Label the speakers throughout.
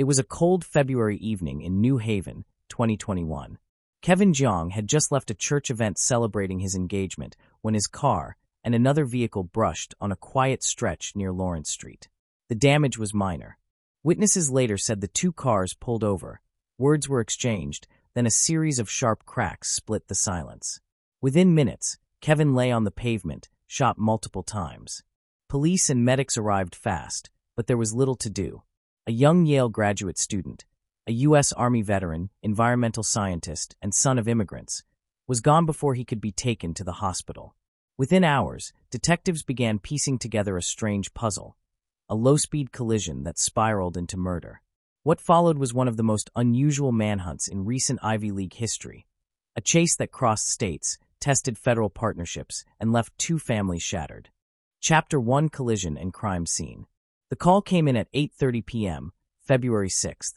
Speaker 1: It was a cold February evening in New Haven, 2021. Kevin Jeong had just left a church event celebrating his engagement when his car and another vehicle brushed on a quiet stretch near Lawrence Street. The damage was minor. Witnesses later said the two cars pulled over, words were exchanged, then a series of sharp cracks split the silence. Within minutes, Kevin lay on the pavement, shot multiple times. Police and medics arrived fast, but there was little to do. A young Yale graduate student, a U.S. Army veteran, environmental scientist, and son of immigrants, was gone before he could be taken to the hospital. Within hours, detectives began piecing together a strange puzzle, a low-speed collision that spiraled into murder. What followed was one of the most unusual manhunts in recent Ivy League history, a chase that crossed states, tested federal partnerships, and left two families shattered. Chapter 1: Collision and Crime Scene. The call came in at 8:30 p.m., February 6,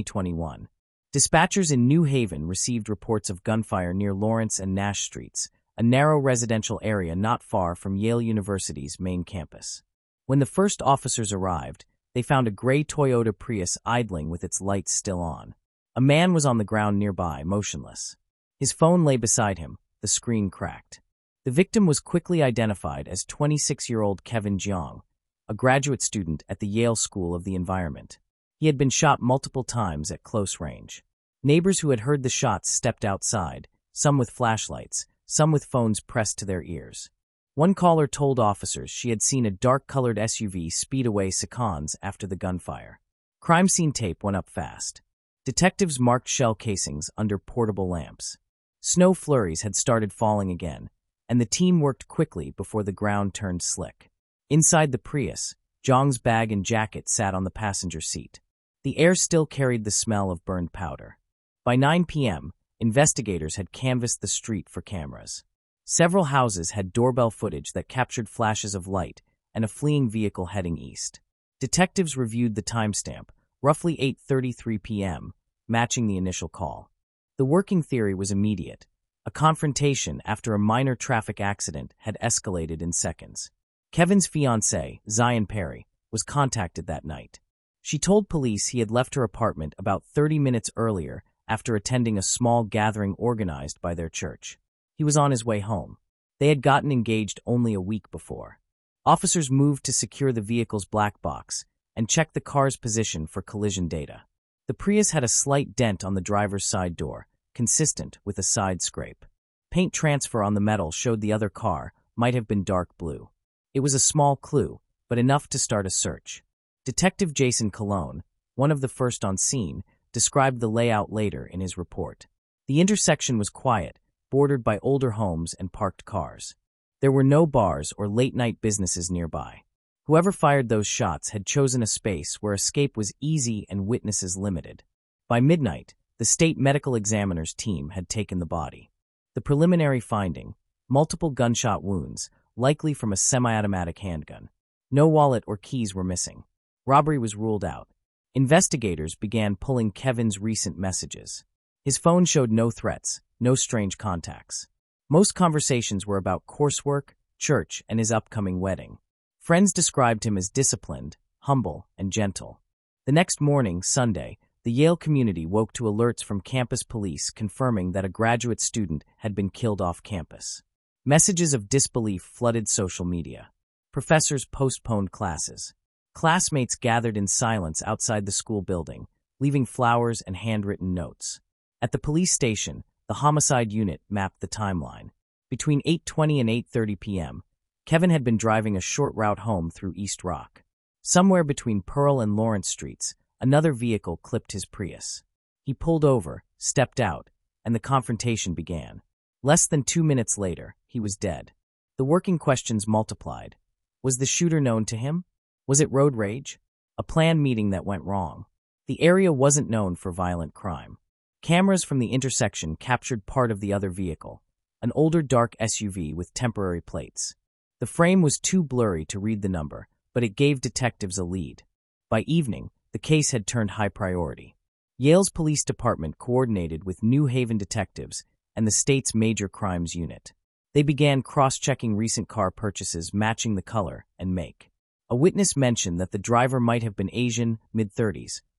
Speaker 1: 2021. Dispatchers in New Haven received reports of gunfire near Lawrence and Nash Streets, a narrow residential area not far from Yale University's main campus. When the first officers arrived, they found a gray Toyota Prius idling with its lights still on. A man was on the ground nearby, motionless. His phone lay beside him, the screen cracked. The victim was quickly identified as 26-year-old Kevin Jeong, a graduate student at the Yale School of the Environment. He had been shot multiple times at close range. Neighbors who had heard the shots stepped outside, some with flashlights, some with phones pressed to their ears. One caller told officers she had seen a dark-colored SUV speed away seconds after the gunfire. Crime scene tape went up fast. Detectives marked shell casings under portable lamps. Snow flurries had started falling again, and the team worked quickly before the ground turned slick. Inside the Prius, Jeong's bag and jacket sat on the passenger seat. The air still carried the smell of burned powder. By 9 p.m., investigators had canvassed the street for cameras. Several houses had doorbell footage that captured flashes of light and a fleeing vehicle heading east. Detectives reviewed the timestamp, roughly 8:33 p.m., matching the initial call. The working theory was immediate. A confrontation after a minor traffic accident had escalated in seconds. Kevin's fiancée, Zion Perry, was contacted that night. She told police he had left her apartment about 30 minutes earlier after attending a small gathering organized by their church. He was on his way home. They had gotten engaged only a week before. Officers moved to secure the vehicle's black box and checked the car's position for collision data. The Prius had a slight dent on the driver's side door, consistent with a side scrape. Paint transfer on the metal showed the other car might have been dark blue. It was a small clue, but enough to start a search. Detective Jason Colon, one of the first on scene, described the layout later in his report. The intersection was quiet, bordered by older homes and parked cars. There were no bars or late-night businesses nearby. Whoever fired those shots had chosen a space where escape was easy and witnesses limited. By midnight, the state medical examiner's team had taken the body. The preliminary finding: multiple gunshot wounds, likely from a semi-automatic handgun. No wallet or keys were missing. Robbery was ruled out. Investigators began pulling Kevin's recent messages. His phone showed no threats, no strange contacts. Most conversations were about coursework, church, and his upcoming wedding. Friends described him as disciplined, humble, and gentle. The next morning, Sunday, the Yale community woke to alerts from campus police confirming that a graduate student had been killed off campus. Messages of disbelief flooded social media. Professors postponed classes. Classmates gathered in silence outside the school building, leaving flowers and handwritten notes. At the police station, the homicide unit mapped the timeline. Between 8:20 and 8:30 p.m., Kevin had been driving a short route home through East Rock. Somewhere between Pearl and Lawrence Streets, another vehicle clipped his Prius. He pulled over, stepped out, and the confrontation began. Less than 2 minutes later, he was dead. The working questions multiplied. Was the shooter known to him? Was it road rage? A planned meeting that went wrong? The area wasn't known for violent crime. Cameras from the intersection captured part of the other vehicle, an older dark SUV with temporary plates. The frame was too blurry to read the number, but it gave detectives a lead. By evening, the case had turned high priority. Yale's police department coordinated with New Haven detectives and the state's major crimes unit. They began cross-checking recent car purchases matching the color and make. A witness mentioned that the driver might have been Asian, mid-30s,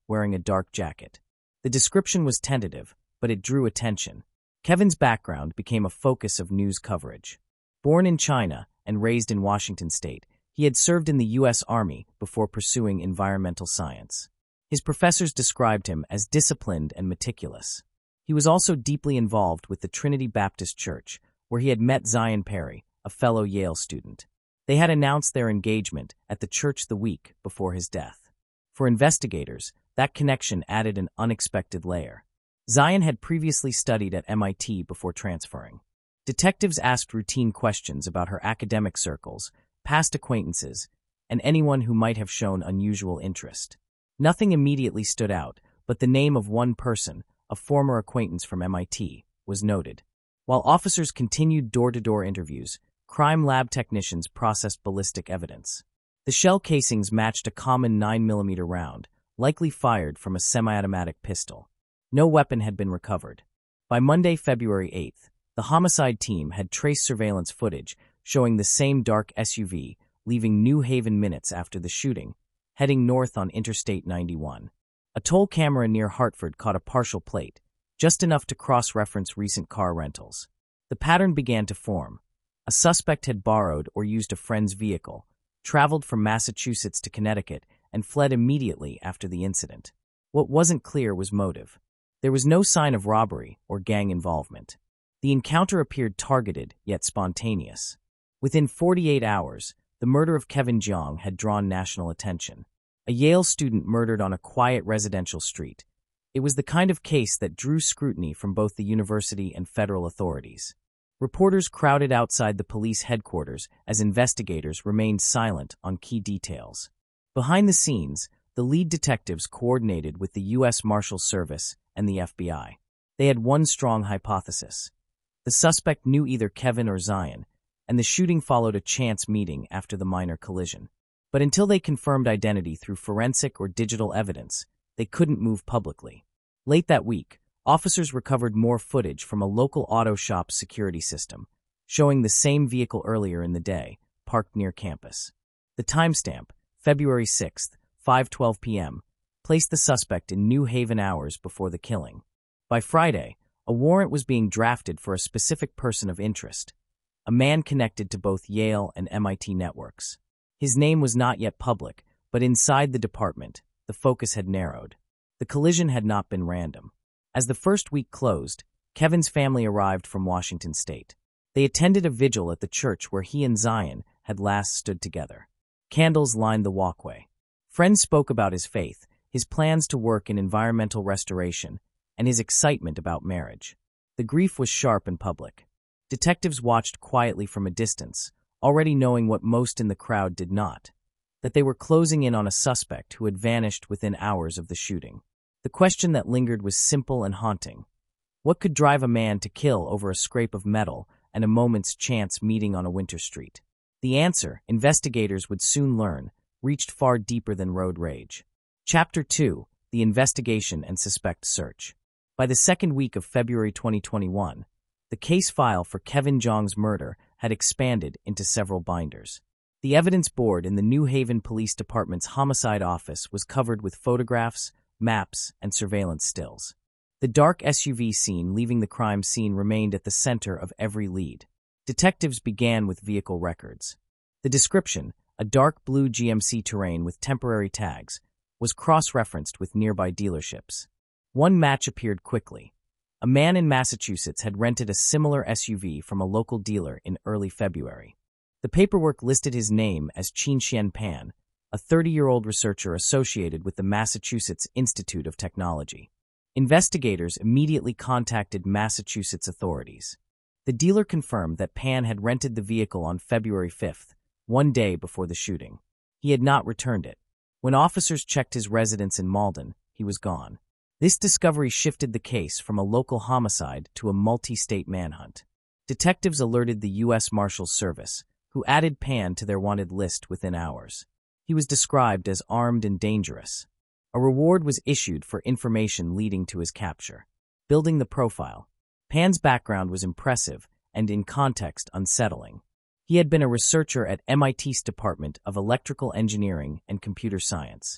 Speaker 1: wearing a dark jacket. The description was tentative, but it drew attention. Kevin's background became a focus of news coverage. Born in China and raised in Washington state, he had served in the U.S. Army before pursuing environmental science. His professors described him as disciplined and meticulous. He was also deeply involved with the Trinity Baptist Church, where he had met Zion Perry, a fellow Yale student. They had announced their engagement at the church the week before his death. For investigators, that connection added an unexpected layer. Zion had previously studied at MIT before transferring. Detectives asked routine questions about her academic circles, past acquaintances, and anyone who might have shown unusual interest. Nothing immediately stood out, but the name of one person, a former acquaintance from MIT, was noted. While officers continued door-to-door interviews, crime lab technicians processed ballistic evidence. The shell casings matched a common 9mm round, likely fired from a semi-automatic pistol. No weapon had been recovered. By Monday, February 8th, the homicide team had traced surveillance footage showing the same dark SUV leaving New Haven minutes after the shooting, heading north on Interstate 91. A toll camera near Hartford caught a partial plate, just enough to cross-reference recent car rentals. The pattern began to form. A suspect had borrowed or used a friend's vehicle, traveled from Massachusetts to Connecticut, and fled immediately after the incident. What wasn't clear was motive. There was no sign of robbery or gang involvement. The encounter appeared targeted yet spontaneous. Within 48 hours, the murder of Kevin Jiang had drawn national attention. A Yale student murdered on a quiet residential street. It was the kind of case that drew scrutiny from both the university and federal authorities. Reporters crowded outside the police headquarters as investigators remained silent on key details. Behind the scenes, the lead detectives coordinated with the U.S. Marshals Service and the FBI. They had one strong hypothesis. The suspect knew either Kevin or Zion, and the shooting followed a chance meeting after the minor collision. But until they confirmed identity through forensic or digital evidence, they couldn't move publicly. Late that week, officers recovered more footage from a local auto shop's security system, showing the same vehicle earlier in the day, parked near campus. The timestamp, February 6th, 5:12 p.m., placed the suspect in New Haven hours before the killing. By Friday, a warrant was being drafted for a specific person of interest, a man connected to both Yale and MIT networks. His name was not yet public, but inside the department, the focus had narrowed. The collision had not been random. As the first week closed, Kevin's family arrived from Washington state. They attended a vigil at the church where he and Zion had last stood together. Candles lined the walkway. Friends spoke about his faith, his plans to work in environmental restoration, and his excitement about marriage. The grief was sharp and public. Detectives watched quietly from a distance, already knowing what most in the crowd did not, that they were closing in on a suspect who had vanished within hours of the shooting. The question that lingered was simple and haunting. What could drive a man to kill over a scrape of metal and a moment's chance meeting on a winter street? The answer, investigators would soon learn, reached far deeper than road rage. Chapter 2: The Investigation and Suspect Search. By the second week of February 2021, the case file for Kevin Jiang's murder had expanded into several binders. The evidence board in the New Haven Police Department's homicide office was covered with photographs, maps, and surveillance stills. The dark SUV seen leaving the crime scene remained at the center of every lead. Detectives began with vehicle records. The description, a dark blue GMC Terrain with temporary tags, was cross-referenced with nearby dealerships. One match appeared quickly. A man in Massachusetts had rented a similar SUV from a local dealer in early February. The paperwork listed his name as Qinxian Pan, a 30-year-old researcher associated with the Massachusetts Institute of Technology. Investigators immediately contacted Massachusetts authorities. The dealer confirmed that Pan had rented the vehicle on February 5th, one day before the shooting. He had not returned it. When officers checked his residence in Malden, he was gone. This discovery shifted the case from a local homicide to a multi-state manhunt. Detectives alerted the U.S. Marshals Service, who added Pan to their wanted list within hours. He was described as armed and dangerous. A reward was issued for information leading to his capture. Building the profile, Pan's background was impressive and, in context, unsettling. He had been a researcher at MIT's Department of Electrical Engineering and Computer Science.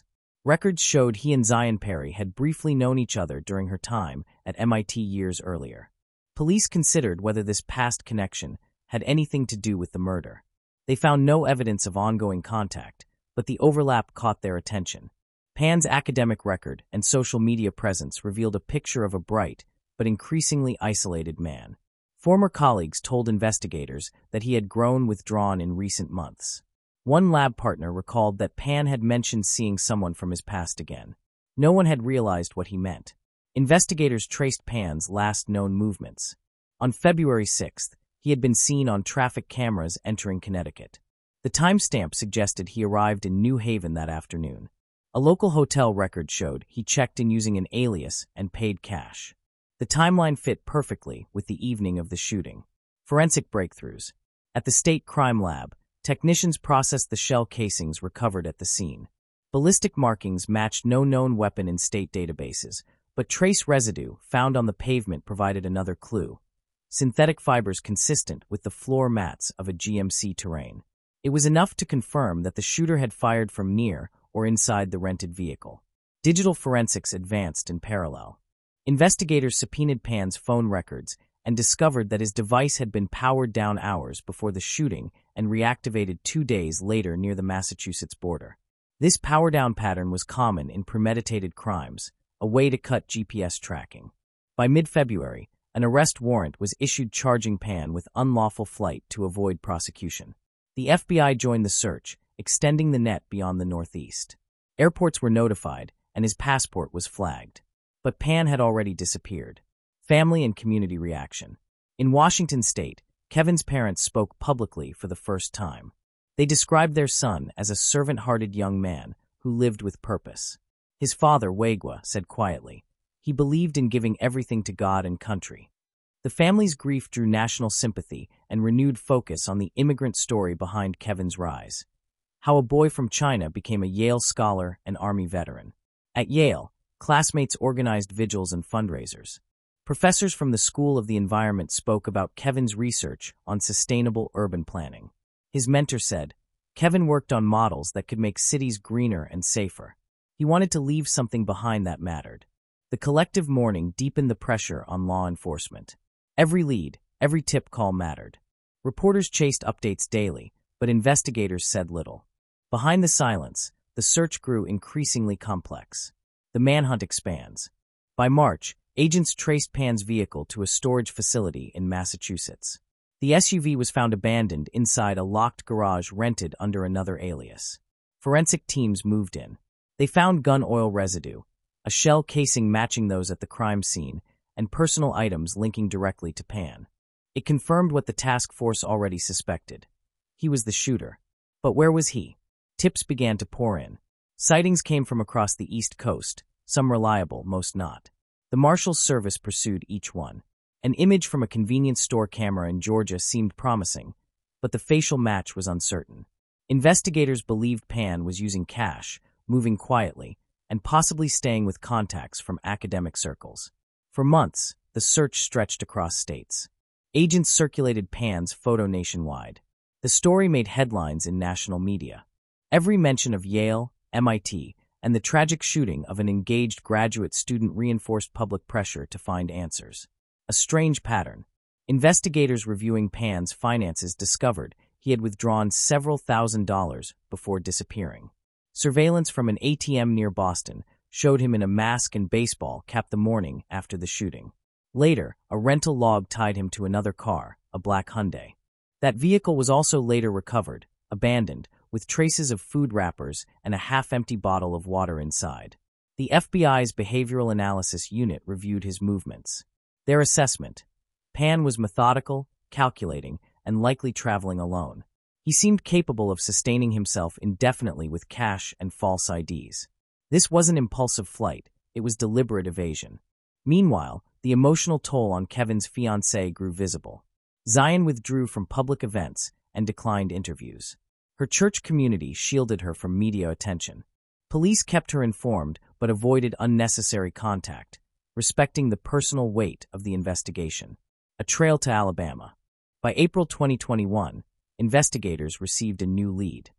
Speaker 1: Records showed he and Zion Perry had briefly known each other during her time at MIT years earlier. Police considered whether this past connection had anything to do with the murder. They found no evidence of ongoing contact, but the overlap caught their attention. Pan's academic record and social media presence revealed a picture of a bright but increasingly isolated man. Former colleagues told investigators that he had grown withdrawn in recent months. One lab partner recalled that Pan had mentioned seeing someone from his past again. No one had realized what he meant. Investigators traced Pan's last known movements. On February 6th, he had been seen on traffic cameras entering Connecticut. The timestamp suggested he arrived in New Haven that afternoon. A local hotel record showed he checked in using an alias and paid cash. The timeline fit perfectly with the evening of the shooting. Forensic breakthroughs. At the State Crime Lab, technicians processed the shell casings recovered at the scene. Ballistic markings matched no known weapon in state databases, but trace residue found on the pavement provided another clue. Synthetic fibers consistent with the floor mats of a GMC Terrain. It was enough to confirm that the shooter had fired from near or inside the rented vehicle. Digital forensics advanced in parallel. Investigators subpoenaed Pan's phone records and discovered that his device had been powered down hours before the shooting and reactivated 2 days later near the Massachusetts border. This power-down pattern was common in premeditated crimes, a way to cut GPS tracking. By mid-February, an arrest warrant was issued charging Pan with unlawful flight to avoid prosecution. The FBI joined the search, extending the net beyond the Northeast. Airports were notified, and his passport was flagged. But Pan had already disappeared. Family and community reaction. In Washington state, Kevin's parents spoke publicly for the first time. They described their son as a servant-hearted young man who lived with purpose. His father, Wagwa, said quietly, he believed in giving everything to God and country. The family's grief drew national sympathy and renewed focus on the immigrant story behind Kevin's rise. How a boy from China became a Yale scholar and Army veteran. At Yale, classmates organized vigils and fundraisers. Professors from the School of the Environment spoke about Kevin's research on sustainable urban planning. His mentor said, Kevin worked on models that could make cities greener and safer. He wanted to leave something behind that mattered. The collective mourning deepened the pressure on law enforcement. Every lead, every tip call mattered. Reporters chased updates daily, but investigators said little. Behind the silence, the search grew increasingly complex. The manhunt expands. By March, agents traced Pan's vehicle to a storage facility in Massachusetts. The SUV was found abandoned inside a locked garage rented under another alias. Forensic teams moved in. They found gun oil residue, a shell casing matching those at the crime scene, and personal items linking directly to Pan. It confirmed what the task force already suspected. He was the shooter. But where was he? Tips began to pour in. Sightings came from across the East Coast, some reliable, most not. The Marshals Service pursued each one. An image from a convenience store camera in Georgia seemed promising, but the facial match was uncertain. Investigators believed Pan was using cash, moving quietly, and possibly staying with contacts from academic circles. For months, the search stretched across states. Agents circulated Pan's photo nationwide. The story made headlines in national media. Every mention of Yale, MIT, and the tragic shooting of an engaged graduate student reinforced public pressure to find answers. A strange pattern. Investigators reviewing Pan's finances discovered he had withdrawn several $1,000s before disappearing. Surveillance from an ATM near Boston showed him in a mask and baseball cap the morning after the shooting. Later, a rental log tied him to another car, a black Hyundai. That vehicle was also later recovered, abandoned, with traces of food wrappers and a half-empty bottle of water inside. The FBI's Behavioral Analysis Unit reviewed his movements. Their assessment: Pan was methodical, calculating, and likely traveling alone. He seemed capable of sustaining himself indefinitely with cash and false IDs. This wasn't impulsive flight, it was deliberate evasion. Meanwhile, the emotional toll on Kevin's fiancée grew visible. Zion withdrew from public events and declined interviews. Her church community shielded her from media attention. Police kept her informed but avoided unnecessary contact, respecting the personal weight of the investigation. A trail to Alabama. By April 2021, investigators received a new lead.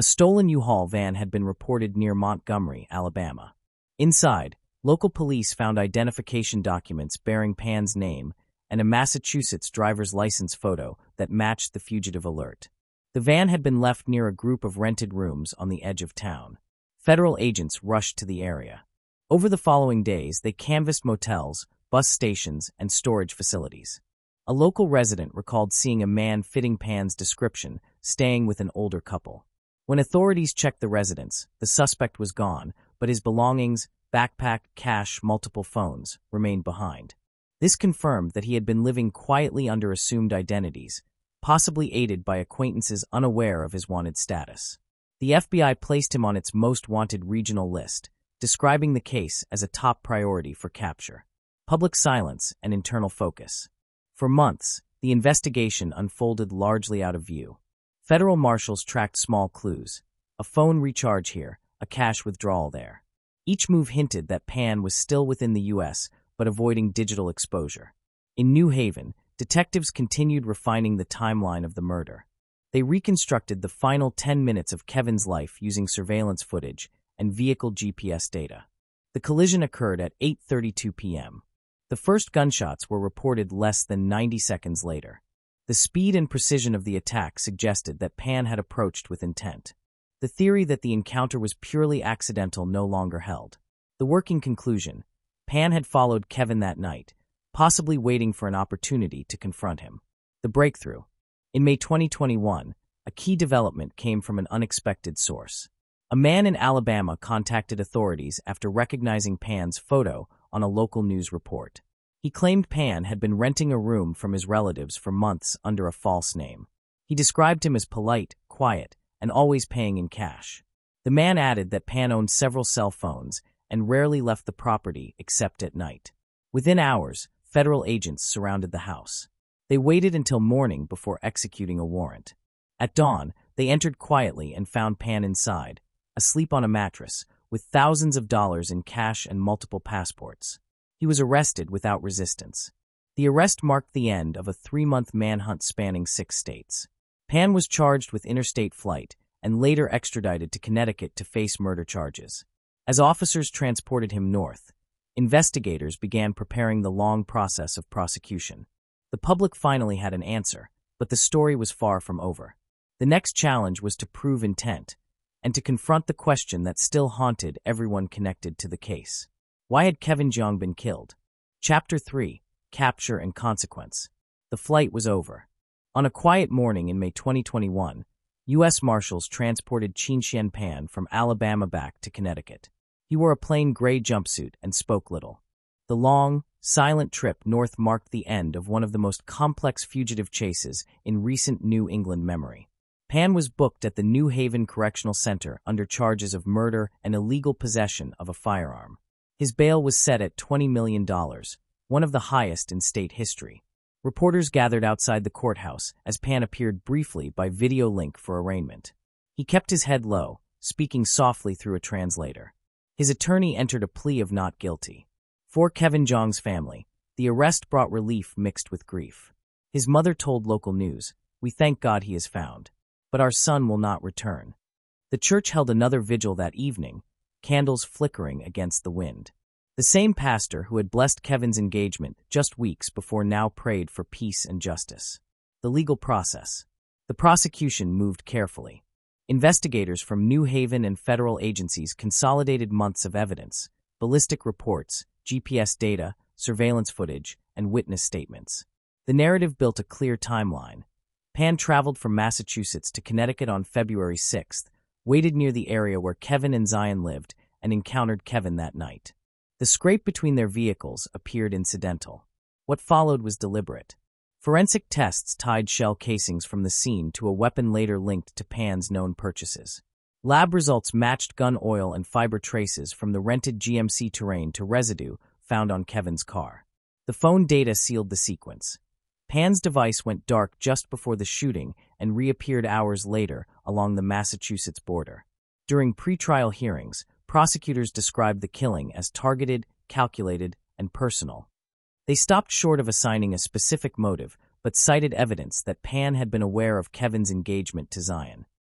Speaker 1: A stolen U-Haul van had been reported near Montgomery, Alabama. Inside, local police found identification documents bearing Pan's name and a Massachusetts driver's license photo that matched the fugitive alert. The van had been left near a group of rented rooms on the edge of town. Federal agents rushed to the area. Over the following days, they canvassed motels, bus stations, and storage facilities. A local resident recalled seeing a man fitting Pan's description, staying with an older couple. When authorities checked the residence, the suspect was gone, but his belongings, backpack, cash, multiple phones, remained behind. This confirmed that he had been living quietly under assumed identities, possibly aided by acquaintances unaware of his wanted status. The FBI placed him on its most wanted regional list, describing the case as a top priority for capture. Public silence and internal focus. For months, the investigation unfolded largely out of view. Federal marshals tracked small clues: a phone recharge here, a cash withdrawal there. Each move hinted that Pan was still within the U.S., but avoiding digital exposure. In New Haven, detectives continued refining the timeline of the murder. They reconstructed the final 10 minutes of Kevin's life using surveillance footage and vehicle GPS data. The collision occurred at 8:32 p.m. The first gunshots were reported less than 90 seconds later. The speed and precision of the attack suggested that Pan had approached with intent. The theory that the encounter was purely accidental no longer held. The working conclusion: Pan had followed Kevin that night, possibly waiting for an opportunity to confront him. The breakthrough. In May 2021, a key development came from an unexpected source. A man in Alabama contacted authorities after recognizing Pan's photo on a local news report. He claimed Pan had been renting a room from his relatives for months under a false name. He described him as polite, quiet, and always paying in cash. The man added that Pan owned several cell phones and rarely left the property except at night. Within hours, federal agents surrounded the house. They waited until morning before executing a warrant. At dawn, they entered quietly and found Pan inside, asleep on a mattress, with thousands of dollars in cash and multiple passports. He was arrested without resistance. The arrest marked the end of a 3-month manhunt spanning 6 states. Pan was charged with interstate flight and later extradited to Connecticut to face murder charges. As officers transported him north, investigators began preparing the long process of prosecution. The public finally had an answer, but the story was far from over. The next challenge was to prove intent, and to confront the question that still haunted everyone connected to the case. Why had Kevin Jeong been killed? Chapter 3: Capture and Consequence. The flight was over. On a quiet morning in May 2021, U.S. Marshals transported Qinxian Pan from Alabama back to Connecticut. He wore a plain gray jumpsuit and spoke little. The long, silent trip north marked the end of one of the most complex fugitive chases in recent New England memory. Pan was booked at the New Haven Correctional Center under charges of murder and illegal possession of a firearm. His bail was set at $20 million, one of the highest in state history. Reporters gathered outside the courthouse as Pan appeared briefly by video link for arraignment. He kept his head low, speaking softly through a translator. His attorney entered a plea of not guilty. For Kevin Jeong's family, the arrest brought relief mixed with grief. His mother told local news, "We thank God he is found, but our son will not return." The church held another vigil that evening, candles flickering against the wind. The same pastor who had blessed Kevin's engagement just weeks before now prayed for peace and justice. The legal process. The prosecution moved carefully. Investigators from New Haven and federal agencies consolidated months of evidence: ballistic reports, GPS data, surveillance footage, and witness statements. The narrative built a clear timeline. Pan traveled from Massachusetts to Connecticut on February 6th, waited near the area where Kevin and Zion lived, and encountered Kevin that night. The scrape between their vehicles appeared incidental. What followed was deliberate. Forensic tests tied shell casings from the scene to a weapon later linked to Pan's known purchases. Lab results matched gun oil and fiber traces from the rented GMC Terrain to residue found on Kevin's car. The phone data sealed the sequence. Pan's device went dark just before the shooting and reappeared hours later along the Massachusetts border. During pretrial hearings, prosecutors described the killing as targeted, calculated, and personal. They stopped short of assigning a specific motive, but cited evidence that Pan had been aware of Kevin's engagement to Zion.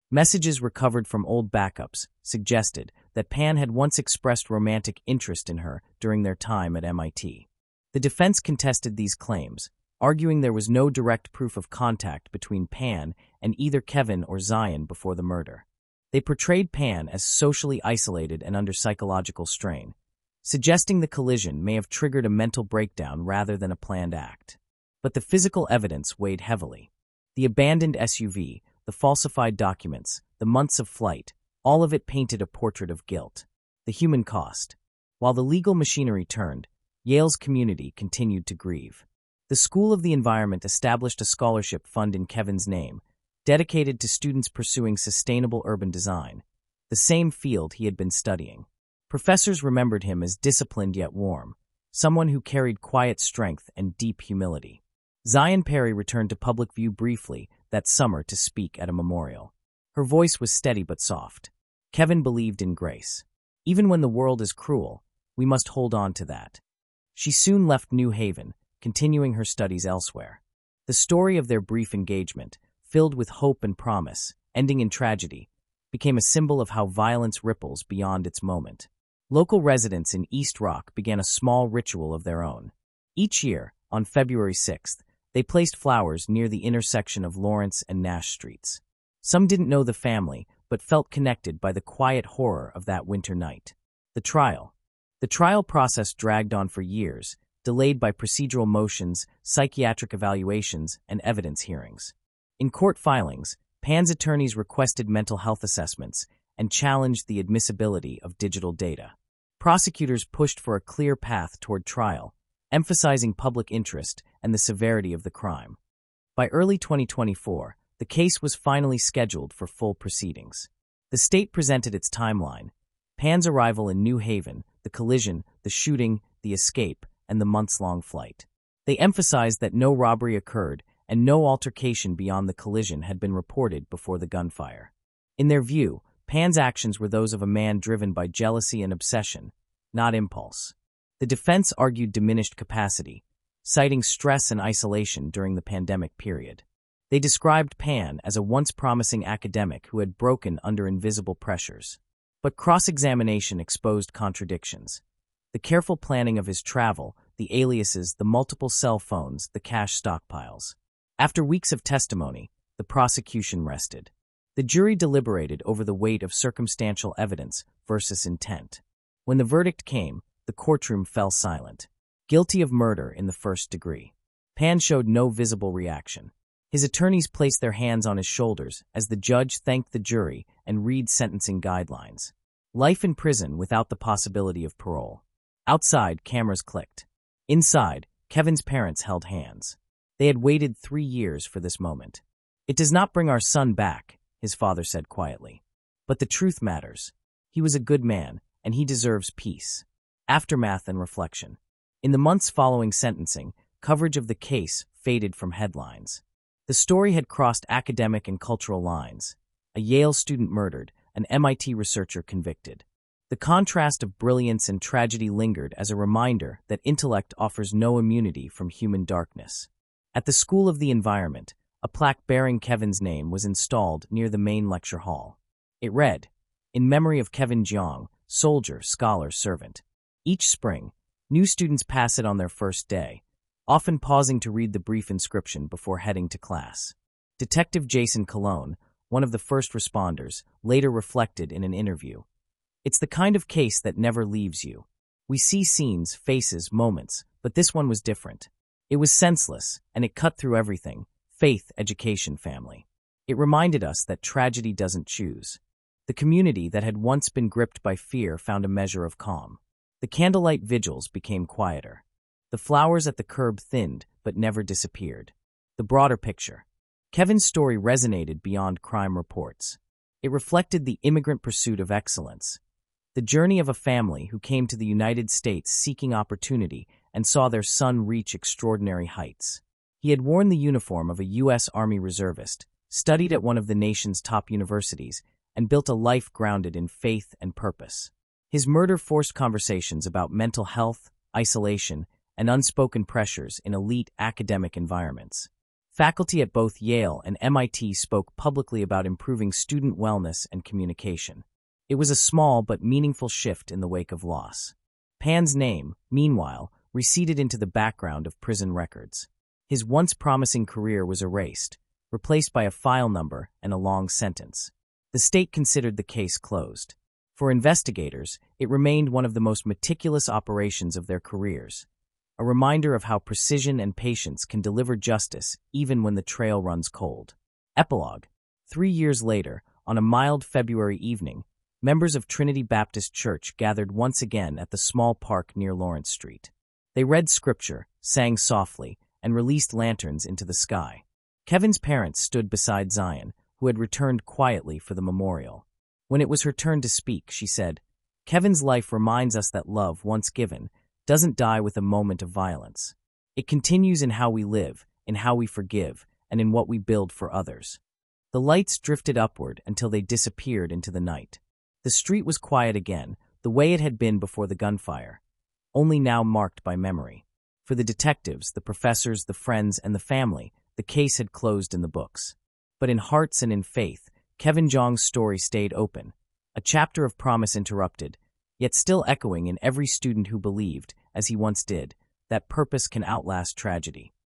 Speaker 1: Messages recovered from old backups suggested that Pan had once expressed romantic interest in her during their time at MIT. The defense contested these claims, arguing there was no direct proof of contact between Pan and either Kevin or Zion before the murder. They portrayed Pan as socially isolated and under psychological strain, suggesting the collision may have triggered a mental breakdown rather than a planned act. But the physical evidence weighed heavily. The abandoned SUV, the falsified documents, the months of flight, all of it painted a portrait of guilt. The human cost. While the legal machinery turned, Yale's community continued to grieve. The School of the Environment established a scholarship fund in Kevin's name, dedicated to students pursuing sustainable urban design, the same field he had been studying. Professors remembered him as disciplined yet warm, someone who carried quiet strength and deep humility. Zion Perry returned to public view briefly that summer to speak at a memorial. Her voice was steady but soft. Kevin believed in grace. Even when the world is cruel, we must hold on to that. She soon left New Haven, continuing her studies elsewhere. The story of their brief engagement, filled with hope and promise, ending in tragedy, became a symbol of how violence ripples beyond its moment. Local residents in East Rock began a small ritual of their own. Each year, on February 6th, they placed flowers near the intersection of Lawrence and Nash Streets. Some didn't know the family, but felt connected by the quiet horror of that winter night. The trial. The trial process dragged on for years, delayed by procedural motions, psychiatric evaluations, and evidence hearings. In court filings, Pan's attorneys requested mental health assessments and challenged the admissibility of digital data. Prosecutors pushed for a clear path toward trial, emphasizing public interest and the severity of the crime. By early 2024, the case was finally scheduled for full proceedings. The state presented its timeline: Pan's arrival in New Haven, the collision, the shooting, the escape, and the months-long flight. They emphasized that no robbery occurred and no altercation beyond the collision had been reported before the gunfire. In their view, Pan's actions were those of a man driven by jealousy and obsession, not impulse. The defense argued diminished capacity, citing stress and isolation during the pandemic period. They described Pan as a once promising academic who had broken under invisible pressures. But cross-examination exposed contradictions. The careful planning of his travel, the aliases, the multiple cell phones, the cash stockpiles. After weeks of testimony, the prosecution rested. The jury deliberated over the weight of circumstantial evidence versus intent. When the verdict came, the courtroom fell silent. Guilty of murder in the first degree. Pan showed no visible reaction. His attorneys placed their hands on his shoulders as the judge thanked the jury and read sentencing guidelines. Life in prison without the possibility of parole. Outside, cameras clicked. Inside, Kevin's parents held hands. They had waited 3 years for this moment. "It does not bring our son back," his father said quietly. "But the truth matters. He was a good man, and he deserves peace." Aftermath and reflection. In the months following sentencing, coverage of the case faded from headlines. The story had crossed academic and cultural lines. A Yale student murdered, an MIT researcher convicted. The contrast of brilliance and tragedy lingered as a reminder that intellect offers no immunity from human darkness. At the School of the Environment, a plaque bearing Kevin's name was installed near the main lecture hall. It read, "In memory of Kevin Jiang, soldier, scholar, servant." Each spring, new students pass it on their first day, often pausing to read the brief inscription before heading to class. Detective Jason Colon, one of the first responders, later reflected in an interview, "It's the kind of case that never leaves you. We see scenes, faces, moments, but this one was different. It was senseless, and it cut through everything: faith, education, family. It reminded us that tragedy doesn't choose." The community that had once been gripped by fear found a measure of calm. The candlelight vigils became quieter. The flowers at the curb thinned, but never disappeared. The broader picture. Kevin's story resonated beyond crime reports. It reflected the immigrant pursuit of excellence. The journey of a family who came to the United States seeking opportunity and saw their son reach extraordinary heights. He had worn the uniform of a U.S. Army reservist, studied at one of the nation's top universities, and built a life grounded in faith and purpose. His murder forced conversations about mental health, isolation, and unspoken pressures in elite academic environments. Faculty at both Yale and MIT spoke publicly about improving student wellness and communication. It was a small but meaningful shift in the wake of loss. Pan's name, meanwhile, receded into the background of prison records. His once promising career was erased, replaced by a file number and a long sentence. The state considered the case closed. For investigators, it remained one of the most meticulous operations of their careers, a reminder of how precision and patience can deliver justice even when the trail runs cold. Epilogue. 3 years later, on a mild February evening, members of Trinity Baptist Church gathered once again at the small park near Lawrence Street. They read scripture, sang softly, and released lanterns into the sky. Kevin's parents stood beside Zion, who had returned quietly for the memorial. When it was her turn to speak, she said, "Kevin's life reminds us that love, once given, doesn't die with a moment of violence. It continues in how we live, in how we forgive, and in what we build for others." The lights drifted upward until they disappeared into the night. The street was quiet again, the way it had been before the gunfire, only now marked by memory. For the detectives, the professors, the friends, and the family, the case had closed in the books. But in hearts and in faith, Kevin Jong's story stayed open, a chapter of promise interrupted, yet still echoing in every student who believed, as he once did, that purpose can outlast tragedy.